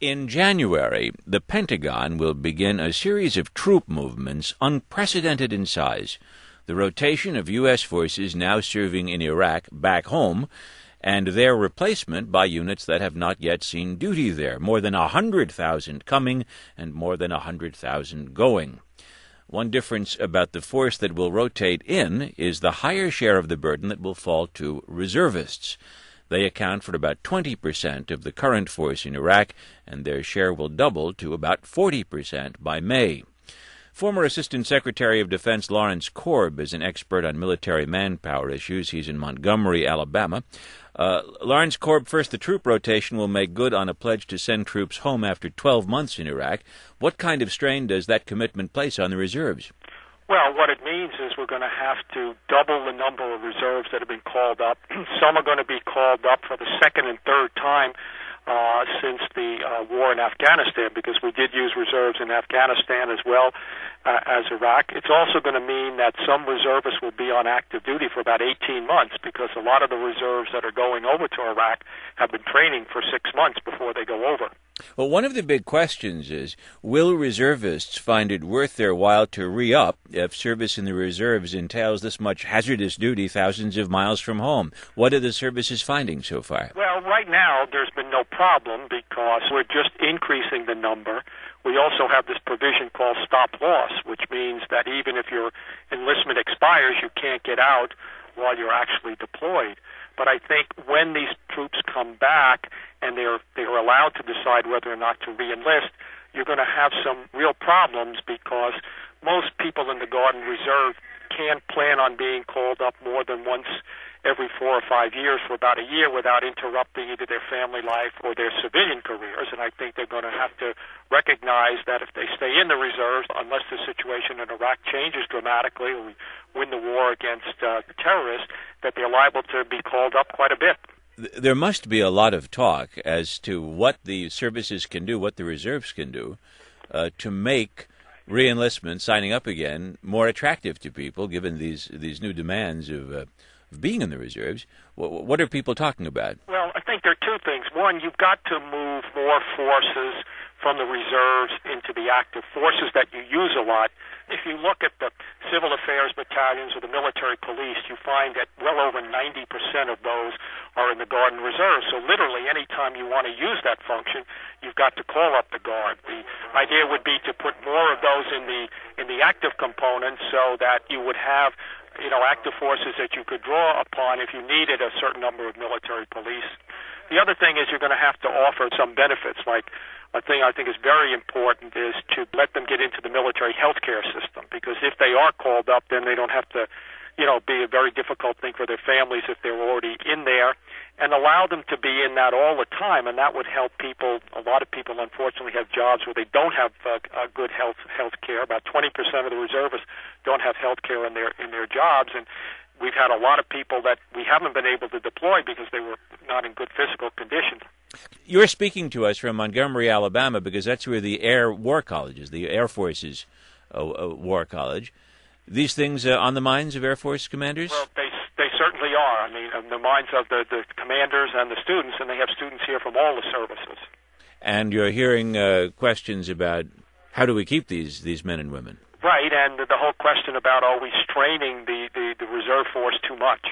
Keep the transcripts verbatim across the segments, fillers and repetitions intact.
In January, the Pentagon will begin a series of troop movements unprecedented in size. The rotation of U S forces now serving in Iraq back home, and their replacement by units that have not yet seen duty there, more than one hundred thousand coming and more than one hundred thousand going. One difference about the force that will rotate in is the higher share of the burden that will fall to reservists. They account for about twenty percent of the current force in Iraq, and their share will double to about forty percent by May. Former Assistant Secretary of Defense Lawrence Korb is an expert on military manpower issues. He's in Montgomery, Alabama. Uh, Lawrence Korb, first, the troop rotation will make good on a pledge to send troops home after twelve months in Iraq. What kind of strain does that commitment place on the reserves? Well, what it means is we're going to have to double the number of reserves that have been called up. Some are going to be called up for the second and third time uh, since the uh, war in Afghanistan, because we did use reserves in Afghanistan as well uh, as Iraq. It's also going to mean that some reservists will be on active duty for about eighteen months, because a lot of the reserves that are going over to Iraq have been training for six months before they go over. Well, one of the big questions is, will reservists find it worth their while to re-up if service in the reserves entails this much hazardous duty thousands of miles from home? What are the services finding so far? Well, right now there's been no problem because we're just increasing the number. We also have this provision called stop loss, which means that even if your enlistment expires, you can't get out while you're actually deployed. But I think when these troops come back and they're they're allowed to decide whether or not to re-enlist, you're going to have some real problems, because most people in the Guard and Reserve can't plan on being called up more than once every four or five years for about a year without interrupting either their family life or their civilian careers. And I think they're going to have to recognize that if they stay in the reserves, unless the situation in Iraq changes dramatically or we win the war against uh, terrorists, that they're liable to be called up quite a bit. There must be a lot of talk as to what the services can do, what the reserves can do, uh, to make re-enlistment, signing up again, more attractive to people, given these these new demands of, uh, of being in the reserves. What, what are people talking about? Well, I think there are two things. One, you've got to move more forces from the reserves into the active forces that you use a lot. If you look at the civil affairs battalions or the military police, you find that well over ninety percent of those are in the Guard and Reserve. So literally any time you want to use that function, you've got to call up the Guard. The idea would be to put more of those in the in the active components so that you would have, you know, active forces that you could draw upon if you needed a certain number of military police. The other thing is you're going to have to offer some benefits. Like, a thing I think is very important is to let them get into the military health care system, because if they are called up, then they don't have to, you know, be a very difficult thing for their families if they're already in there, and allow them to be in that all the time, and that would help people. A lot of people, unfortunately, have jobs where they don't have uh, uh, good health health care. About twenty percent of the reservists don't have health care in their in their jobs, and we've had a lot of people that we haven't been able to deploy because they were not in good physical condition. You're speaking to us from Montgomery, Alabama, because that's where the Air War College is, the Air Force's uh, uh, War College. These things uh, on the minds of Air Force commanders? Well, they they certainly are. I mean, on the minds of the, the commanders and the students, and they have students here from all the services. And you're hearing uh, questions about how do we keep these, these men and women? Right, and the whole question about are we straining the, the, the reserve force too much?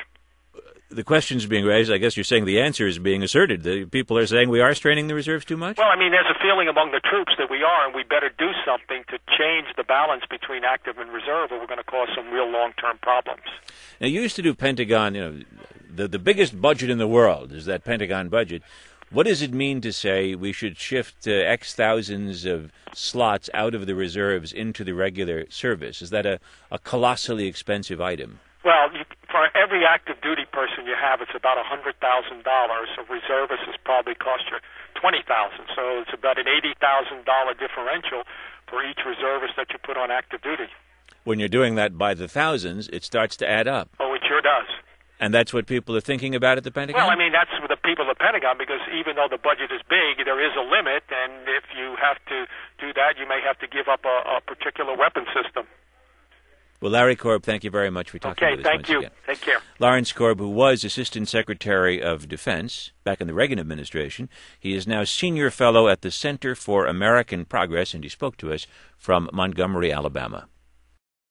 The question's being raised. I guess you're saying the answer is being asserted. The people are saying we are straining the reserves too much? Well, I mean, there's a feeling among the troops that we are, and we better do something to change the balance between active and reserve, or we're going to cause some real long-term problems. Now, you used to do Pentagon, you know, the, the biggest budget in the world is that Pentagon budget. What does it mean to say we should shift uh, X thousands of slots out of the reserves into the regular service? Is that a, a colossally expensive item? Well, you, for every active duty person you have, it's about one hundred thousand dollars. A reservist has probably cost you twenty thousand dollars. So it's about an eighty thousand dollars differential for each reservist that you put on active duty. When you're doing that by the thousands, it starts to add up. Oh, it sure does. And that's what people are thinking about at the Pentagon? Well, I mean, that's the people at the Pentagon, because even though the budget is big, there is a limit, and if you have to do that, you may have to give up a, a particular weapon system. Well, Larry Korb, thank you very much for talking okay, with us thank once you. again. Take care. Lawrence Korb, who was Assistant Secretary of Defense back in the Reagan administration, he is now Senior Fellow at the Center for American Progress, and he spoke to us from Montgomery, Alabama.